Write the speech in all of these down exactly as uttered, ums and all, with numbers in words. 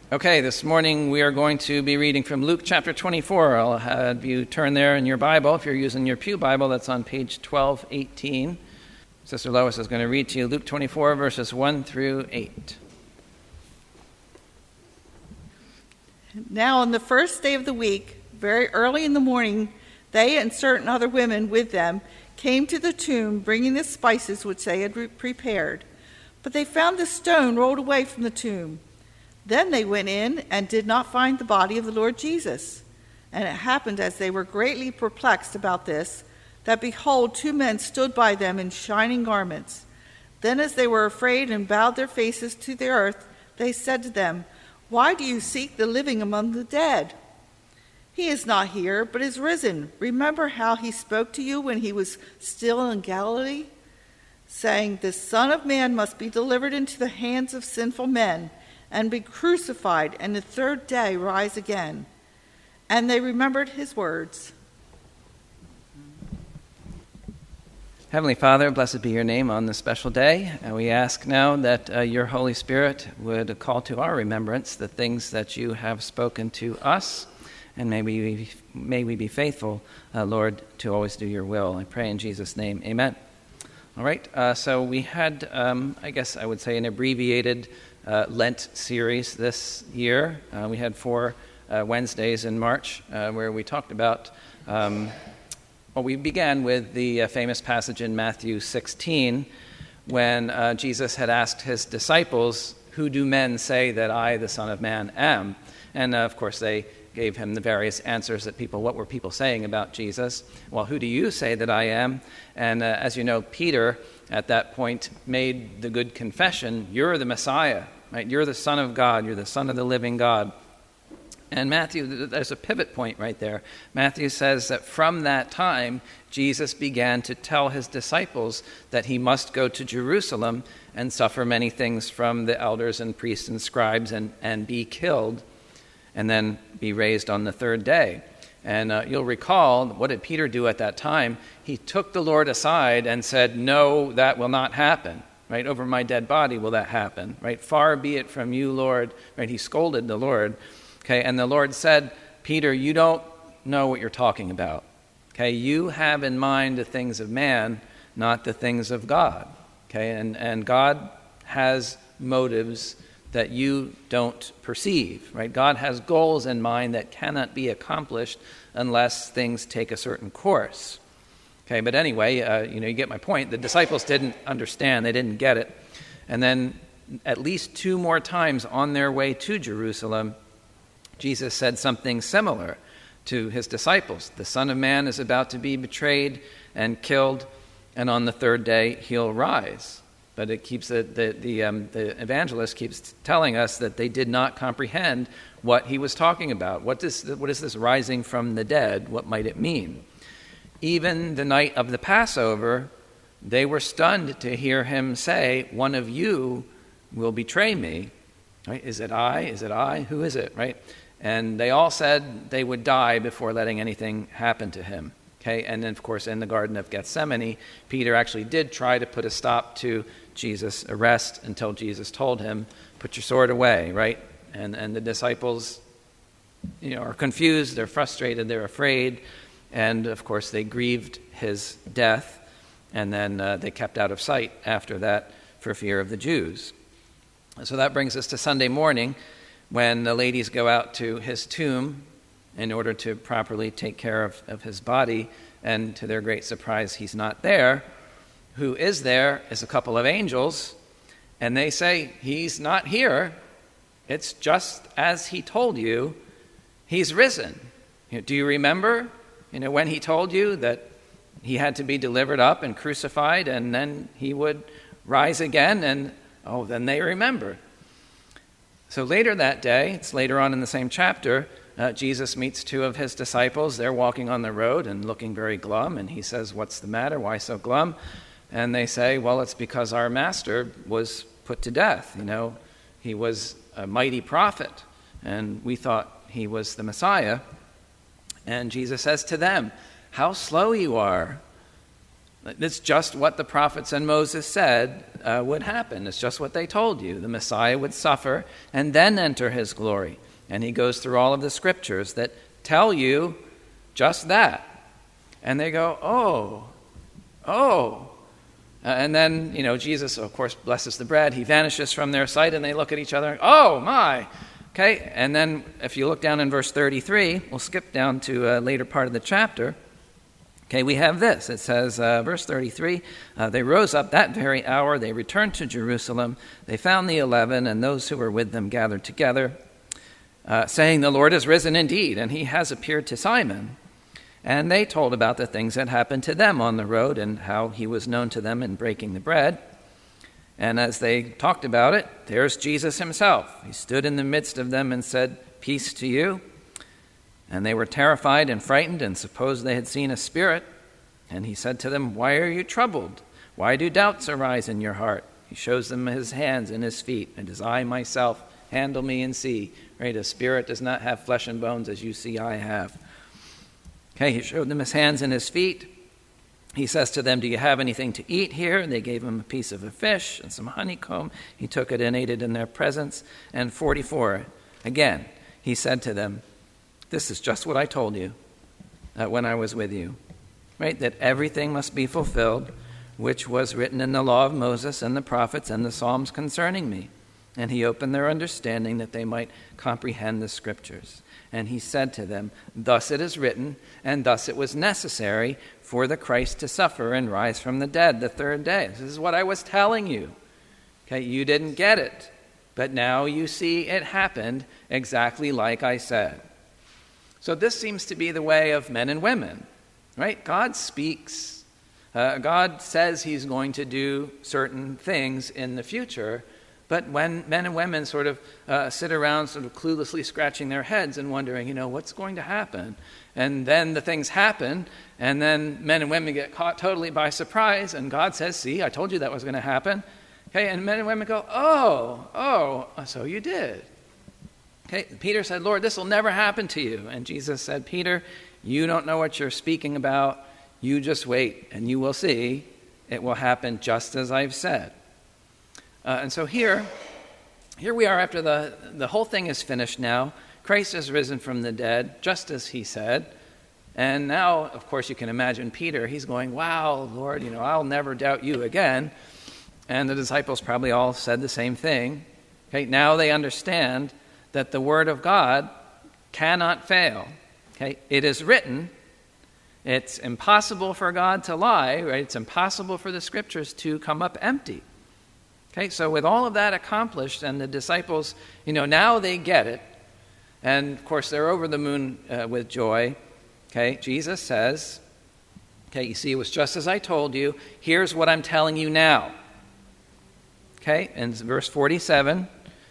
Okay, this morning we are going to be reading from Luke chapter twenty-four. I'll have you turn there in your Bible. If you're using your pew Bible, that's on page twelve eighteen. Sister Lois is going to read to you Luke twenty-four, verses one through eight. Now on the first day of the week, very early in the morning, they and certain other women with them came to the tomb, bringing the spices which they had re- prepared. But they found the stone rolled away from the tomb. Then they went in and did not find the body of the Lord Jesus. And it happened, as they were greatly perplexed about this, that behold, two men stood by them in shining garments. Then as they were afraid and bowed their faces to the earth, they said to them, "Why do you seek the living among the dead? He is not here, but is risen. Remember how he spoke to you when he was still in Galilee, saying, 'The Son of Man must be delivered into the hands of sinful men, and be crucified, and the third day rise again.' And they remembered his words." Heavenly Father, blessed be your name on this special day. And we ask now that uh, your Holy Spirit would call to our remembrance the things that you have spoken to us. And may we, may we be faithful, uh, Lord, to always do your will. I pray in Jesus' name, amen. All right, uh, so we had, um, I guess I would say, an abbreviated uh, Lent series this year. Uh, we had four uh, Wednesdays in March uh, where we talked about, um, well, we began with the uh, famous passage in Matthew sixteen when uh, Jesus had asked his disciples, "Who do men say that I, the Son of Man, am?" And uh, of course they gave him the various answers that people, what were people saying about Jesus? Well, who do you say that I am? And uh, as you know, Peter at that point made the good confession, you're the Messiah, right? You're the Son of God, you're the Son of the living God. And Matthew, there's a pivot point right there. Matthew says that from that time, Jesus began to tell his disciples that he must go to Jerusalem and suffer many things from the elders and priests and scribes and, and be killed, and then be raised on the third day. And uh, you'll recall, what did Peter do at that time? He took the Lord aside and said, "No, that will not happen. Right? Over my dead body will that happen. Right? Far be it from you, Lord." Right? He scolded the Lord. Okay, and the Lord said, "Peter, you don't know what you're talking about. Okay, you have in mind the things of man, not the things of God. Okay, and, and God has motives that you don't perceive, right? God has goals in mind that cannot be accomplished unless things take a certain course." Okay, but anyway, uh, you know, you get my point. The disciples didn't understand. They didn't get it. And then at least two more times on their way to Jerusalem, Jesus said something similar to his disciples. The Son of Man is about to be betrayed and killed, and on the third day he'll rise. But it keeps the the the, um, the evangelist keeps telling us that they did not comprehend what he was talking about. What does what is this rising from the dead? What might it mean? Even the night of the Passover, they were stunned to hear him say, "One of you will betray me." Right? Is it I? Is it I? Who is it? Right? And they all said they would die before letting anything happen to him. Okay, and then, of course, in the Garden of Gethsemane, Peter actually did try to put a stop to Jesus' arrest until Jesus told him, "Put your sword away," right? And and the disciples, you know, are confused, they're frustrated, they're afraid, and of course they grieved his death, and then uh, they kept out of sight after that for fear of the Jews. So that brings us to Sunday morning, when the ladies go out to his tomb in order to properly take care of, of his body, and to their great surprise, he's not there. Who is there is a couple of angels, and they say, "He's not here. It's just as he told you. He's risen. You know, do you remember, you know, when he told you that he had to be delivered up and crucified, and then he would rise again?" And oh, then they remember. So later that day, it's later on in the same chapter, uh, Jesus meets two of his disciples. They're walking on the road and looking very glum, and he says, "What's the matter? Why so glum?" And they say, "Well, it's because our master was put to death. You know, he was a mighty prophet, and we thought he was the Messiah." And Jesus says to them, "How slow you are It's just what the prophets and Moses said uh, would happen. It's just what they told you. The Messiah would suffer and then enter his glory. And he goes through all of the scriptures that tell you just that. And they go, oh, oh. Uh, and then, you know, Jesus, of course, blesses the bread. He vanishes from their sight, and they look at each other. Oh, my. Okay, and then if you look down in verse thirty-three, we'll skip down to a later part of the chapter. Okay, we have this. It says, uh, verse thirty-three, uh, they rose up that very hour. They returned to Jerusalem. They found the eleven and those who were with them gathered together, uh, saying, the Lord is risen indeed, and he has appeared to Simon. And they told about the things that happened to them on the road and how he was known to them in breaking the bread. And as they talked about it, there's Jesus himself. He stood in the midst of them and said, peace to you. And they were terrified and frightened and supposed they had seen a spirit. And he said to them, why are you troubled? Why do doubts arise in your heart? He shows them his hands and his feet. And as I myself handle me and see, right? A spirit does not have flesh and bones as you see I have. Okay, he showed them his hands and his feet. He says to them, do you have anything to eat here? And they gave him a piece of a fish and some honeycomb. He took it and ate it in their presence. And forty-four, again, he said to them, this is just what I told you uh, when I was with you, right? That everything must be fulfilled, which was written in the law of Moses and the prophets and the Psalms concerning me. And he opened their understanding that they might comprehend the scriptures. And he said to them, thus it is written, and thus it was necessary for the Christ to suffer and rise from the dead the third day. This is what I was telling you. Okay, you didn't get it, but now you see it happened exactly like I said. So this seems to be the way of men and women, right? God speaks. Uh, God says he's going to do certain things in the future, but when men and women sort of uh, sit around sort of cluelessly scratching their heads and wondering, you know, what's going to happen? And then the things happen, and then men and women get caught totally by surprise, and God says, see, I told you that was going to happen. Okay, and men and women go, oh, oh, so you did. Okay, Peter said, Lord, this will never happen to you. And Jesus said, Peter, you don't know what you're speaking about. You just wait, and you will see it will happen just as I've said. Uh, and so here, here we are after the, the whole thing is finished now. Christ is risen from the dead, just as he said. And now, of course, you can imagine Peter. He's going, wow, Lord, you know, I'll never doubt you again. And the disciples probably all said the same thing. Okay, now they understand that the word of God cannot fail. Okay, it is written. It's impossible for God to lie, right? It's impossible for the scriptures to come up empty. Okay, so with all of that accomplished, and the disciples, you know, now they get it. And, of course, they're over the moon uh, with joy. Okay, Jesus says, okay, you see, it was just as I told you. Here's what I'm telling you now. Okay, in verse forty-seven,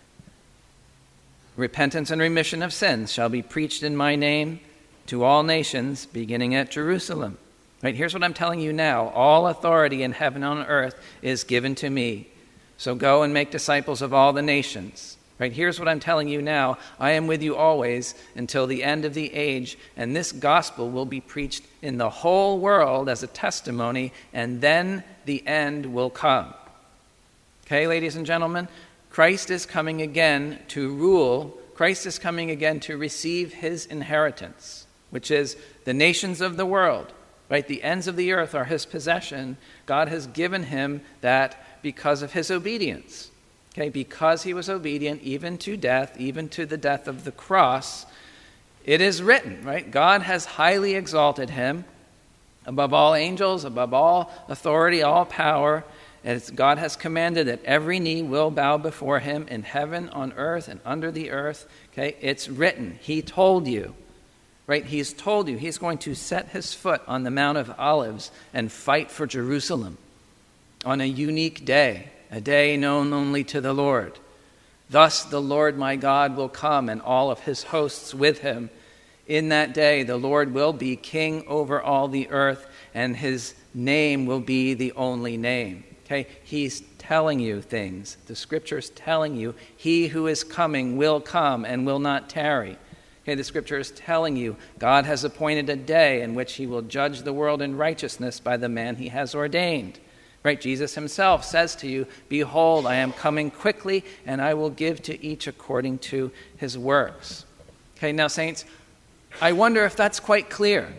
repentance and remission of sins shall be preached in my name to all nations, beginning at Jerusalem. Right, here's what I'm telling you now. All authority in heaven and on earth is given to me. So go and make disciples of all the nations. Right, here's what I'm telling you now. I am with you always until the end of the age, and this gospel will be preached in the whole world as a testimony, and then the end will come. Okay, ladies and gentlemen, Christ is coming again to rule. Christ is coming again to receive his inheritance, which is the nations of the world. Right, the ends of the earth are his possession. God has given him that because of his obedience. Okay, because he was obedient even to death, even to the death of the cross, it is written, right? God has highly exalted him above all angels, above all authority, all power. As God has commanded that every knee will bow before him in heaven, on earth, and under the earth. Okay, it's written. He told you. Right, he's told you he's going to set his foot on the Mount of Olives and fight for Jerusalem on a unique day, a day known only to the Lord. Thus the Lord my God will come and all of his hosts with him. In that day the Lord will be king over all the earth, and his name will be the only name. Okay, he's telling you things. The scripture's telling you he who is coming will come and will not tarry. Okay, the scripture is telling you God has appointed a day in which he will judge the world in righteousness by the man he has ordained. Right? Jesus himself says to you, behold, I am coming quickly, and I will give to each according to his works. Okay, now saints, I wonder if that's quite clear.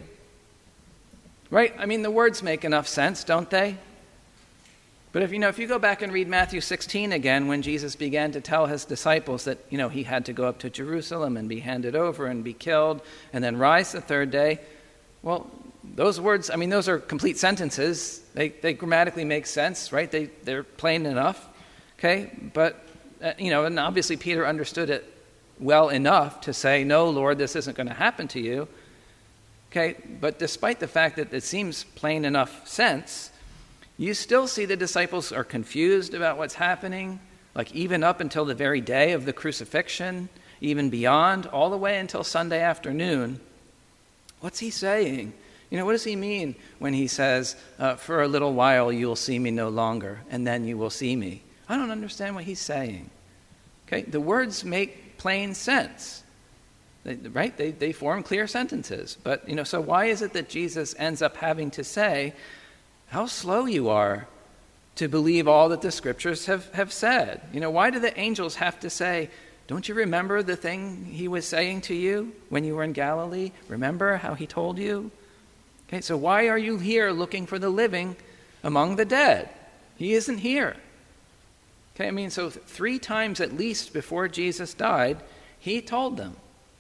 Right? I mean, the words make enough sense, don't they? But if you know, if you go back and read Matthew sixteen again, when Jesus began to tell his disciples that, you know, he had to go up to Jerusalem and be handed over and be killed and then rise the third day, well, those words, I mean, those are complete sentences. They they grammatically make sense, right? They they're plain enough, okay? But uh, you know, and obviously Peter understood it well enough to say, "No, Lord, this isn't going to happen to you." Okay, but despite the fact that it seems plain enough sense, you still see the disciples are confused about what's happening, like even up until the very day of the crucifixion, even beyond, all the way until Sunday afternoon. What's he saying? You know, what does he mean when he says, uh, for a little while you will see me no longer, and then you will see me? I don't understand what he's saying. Okay, the words make plain sense. They, right? They they form clear sentences. But, you know, so why is it that Jesus ends up having to say, how slow you are to believe all that the scriptures have, have said? You know, why do the angels have to say, don't you remember the thing he was saying to you when you were in Galilee? Remember how he told you? Okay, so why are you here looking for the living among the dead? He isn't here. Okay, I mean, so three times at least before Jesus died, he told them.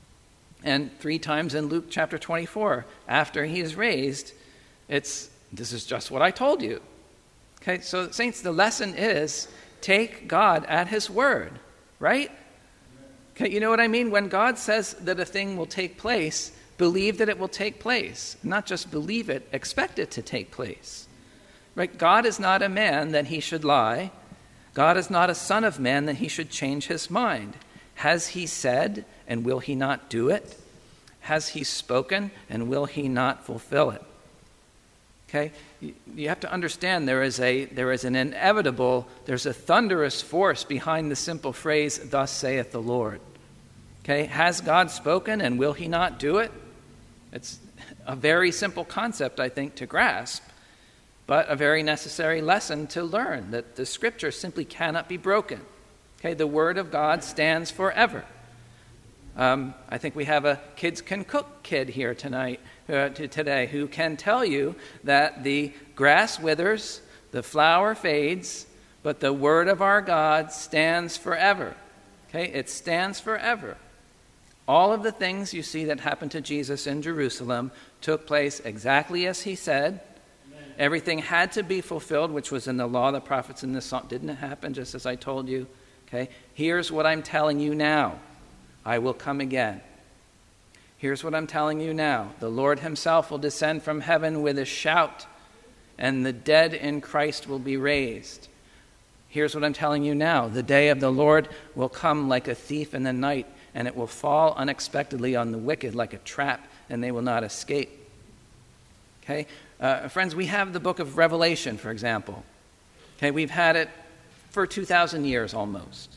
And three times in Luke chapter twenty-four, after he is raised, it's, this is just what I told you. Okay, so saints, the lesson is take God at his word, right? Okay, you know what I mean? When God says that a thing will take place, believe that it will take place. Not just believe it, expect it to take place. Right? God is not a man that he should lie. God is not a son of man that he should change his mind. Has he said, and will he not do it? Has he spoken, and will he not fulfill it? Okay? You have to understand there is a there is an inevitable, there's a thunderous force behind the simple phrase, thus saith the Lord. Okay? Has God spoken, and will he not do it? It's a very simple concept, I think, to grasp, but a very necessary lesson to learn, that the scripture simply cannot be broken. Okay, the word of God stands forever. Um, I think we have a Kids Can Cook kid here tonight, uh, to today, who can tell you that the grass withers, the flower fades, but the word of our God stands forever. Okay, it stands forever. All of the things you see that happened to Jesus in Jerusalem took place exactly as he said. Amen. Everything had to be fulfilled, which was in the law, the prophets, and the psalm. Didn't it happen just as I told you? Okay, here's what I'm telling you now. I will come again. Here's what I'm telling you now. The Lord himself will descend from heaven with a shout, and the dead in Christ will be raised. Here's what I'm telling you now. The day of the Lord will come like a thief in the night, and it will fall unexpectedly on the wicked like a trap, and they will not escape. Okay, uh, friends, we have the book of Revelation, for example. Okay, we've had it for two thousand years almost.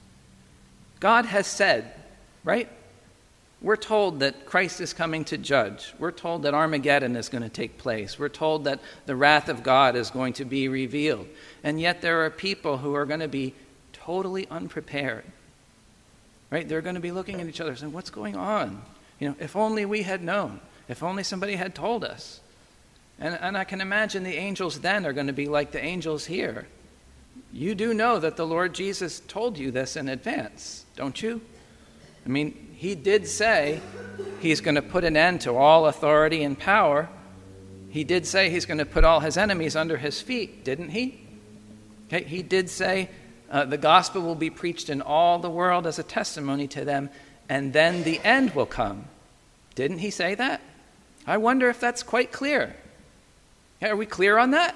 God has said, right? We're told that Christ is coming to judge. We're told that Armageddon is going to take place. We're told that the wrath of God is going to be revealed. And yet there are people who are going to be totally unprepared. Right? They're going to be looking at each other saying, what's going on? You know, if only we had known. If only somebody had told us. And, and I can imagine the angels then are going to be like the angels here. You do know that the Lord Jesus told you this in advance, don't you? I mean, he did say he's going to put an end to all authority and power. He did say he's going to put all his enemies under his feet, didn't he? Okay, he did say uh, the gospel will be preached in all the world as a testimony to them, and then the end will come. Didn't he say that? I wonder if that's quite clear. Okay, are we clear on that?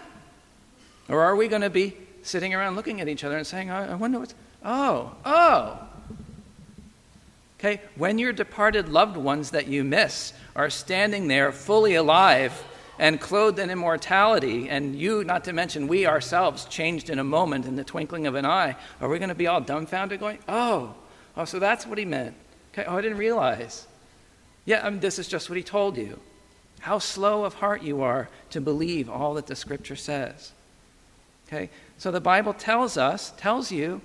Or are we going to be sitting around looking at each other and saying, I, I wonder what's... Oh, oh... Okay, when your departed loved ones that you miss are standing there fully alive and clothed in immortality, and you, not to mention we ourselves, changed in a moment, in the twinkling of an eye, are we going to be all dumbfounded going, oh, oh, so that's what he meant. Okay, oh, I didn't realize. Yeah, I mean, this is just what he told you. How slow of heart you are to believe all that the Scripture says. Okay, so the Bible tells us, tells you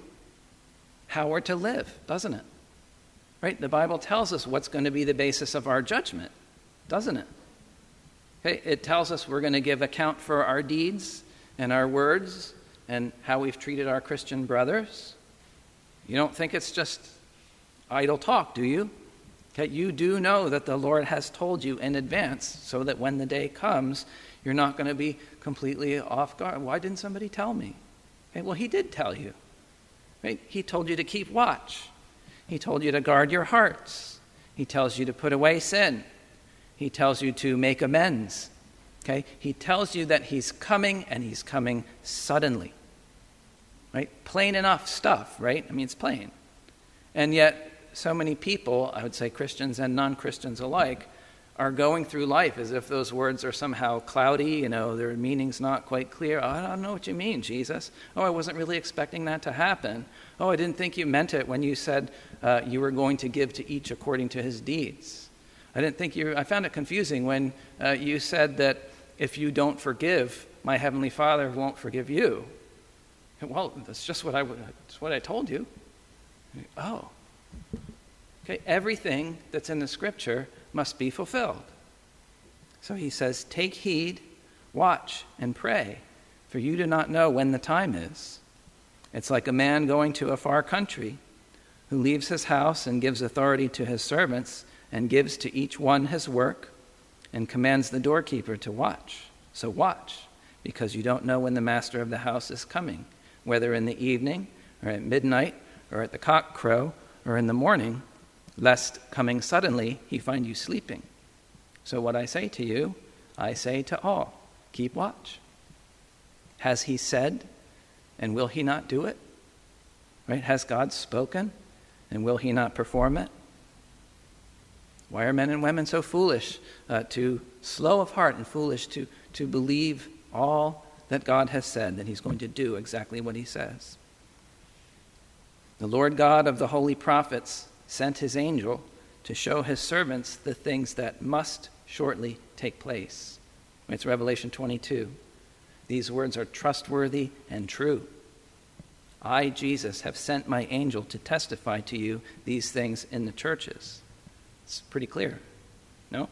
how we're to live, doesn't it? Right? The Bible tells us what's going to be the basis of our judgment, doesn't it? Okay, it tells us we're going to give account for our deeds and our words and how we've treated our Christian brothers. You don't think it's just idle talk, do you? Okay, you do know that the Lord has told you in advance so that when the day comes, you're not going to be completely off guard. Why didn't somebody tell me? Okay, well, he did tell you. Right? He told you to keep watch. He told you to guard your hearts. He tells you to put away sin. He tells you to make amends. Okay? He tells you that he's coming, and he's coming suddenly. Right? Plain enough stuff, right? I mean, it's plain. And yet, so many people, I would say Christians and non-Christians alike, are going through life as if those words are somehow cloudy, you know, their meaning's not quite clear. Oh, I don't know what you mean, Jesus. Oh, I wasn't really expecting that to happen. Oh, I didn't think you meant it when you said uh, you were going to give to each according to his deeds. I didn't think you, I found it confusing when uh, you said that if you don't forgive, my heavenly Father won't forgive you. Well, that's just what I, that's what I told you. Oh. Okay, everything that's in the Scripture must be fulfilled. So he says, take heed, watch, and pray, for you do not know when the time is. It's like a man going to a far country who leaves his house and gives authority to his servants and gives to each one his work and commands the doorkeeper to watch. So watch, because you don't know when the master of the house is coming, whether in the evening or at midnight or at the cock crow or in the morning, lest coming suddenly he find you sleeping. So what I say to you, I say to all, keep watch. Has he said, and will he not do it? Right? Has God spoken, and will he not perform it? Why are men and women so foolish, uh, to slow of heart and foolish to, to believe all that God has said, that he's going to do exactly what he says? The Lord God of the holy prophets sent his angel to show his servants the things that must shortly take place. It's Revelation twenty-two. These words are trustworthy and true. I, Jesus, have sent my angel to testify to you these things in the churches. It's pretty clear, no?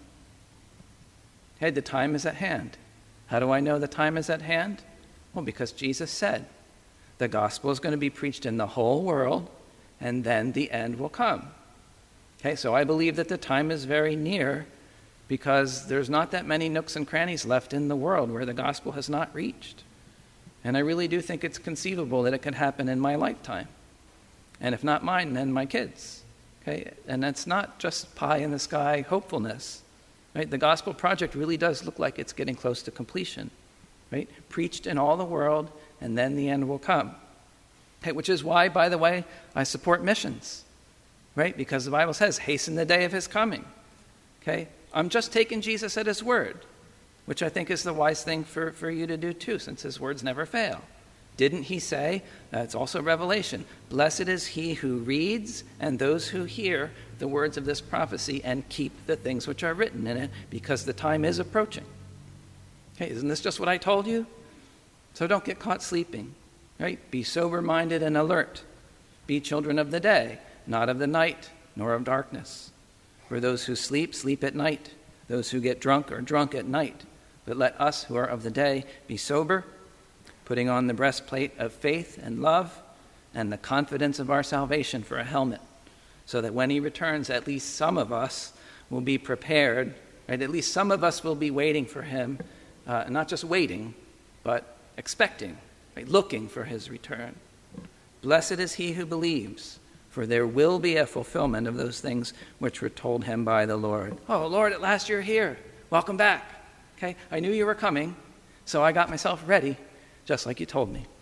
Hey, the time is at hand. How do I know the time is at hand? Well, because Jesus said the gospel is going to be preached in the whole world, and then the end will come. Okay, so I believe that the time is very near because there's not that many nooks and crannies left in the world where the gospel has not reached. And I really do think it's conceivable that it could happen in my lifetime. And if not mine, then my kids. Okay, and that's not just pie in the sky hopefulness. Right? The gospel project really does look like it's getting close to completion. Right? Preached in all the world, and then the end will come. Okay, which is why, by the way, I support missions. Right? Because the Bible says, hasten the day of his coming. Okay? I'm just taking Jesus at his word, which I think is the wise thing for, for you to do too, since his words never fail. Didn't he say, uh, it's also Revelation, blessed is he who reads and those who hear the words of this prophecy and keep the things which are written in it, because the time is approaching. Okay, isn't this just what I told you? So don't get caught sleeping. Right? Be sober-minded and alert. Be children of the day, not of the night, nor of darkness. For those who sleep, sleep at night. Those who get drunk are drunk at night. But let us who are of the day be sober, putting on the breastplate of faith and love, and the confidence of our salvation for a helmet, so that when he returns, at least some of us will be prepared, right? At least some of us will be waiting for him, uh, not just waiting, but expecting, right? Looking for his return. Blessed is he who believes, for there will be a fulfillment of those things which were told him by the Lord. Oh, Lord, at last you're here. Welcome back. Okay, I knew you were coming, so I got myself ready, just like you told me.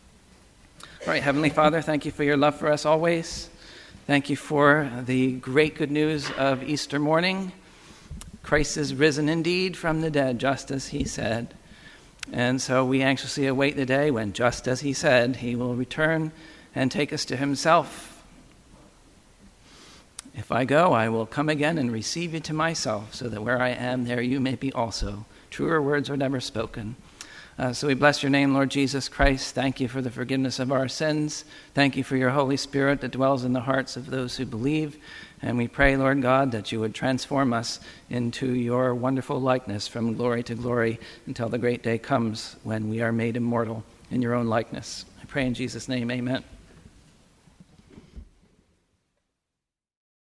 All right, Heavenly Father, thank you for your love for us always. Thank you for the great good news of Easter morning. Christ is risen indeed from the dead, just as he said. And so we anxiously await the day when, just as he said, he will return and take us to himself. If I go, I will come again and receive you to myself, so that where I am, there you may be also. Truer words were never spoken. Uh, so we bless your name, Lord Jesus Christ. Thank you for the forgiveness of our sins. Thank you for your Holy Spirit that dwells in the hearts of those who believe. And we pray, Lord God, that you would transform us into your wonderful likeness from glory to glory until the great day comes when we are made immortal in your own likeness. I pray in Jesus' name, amen.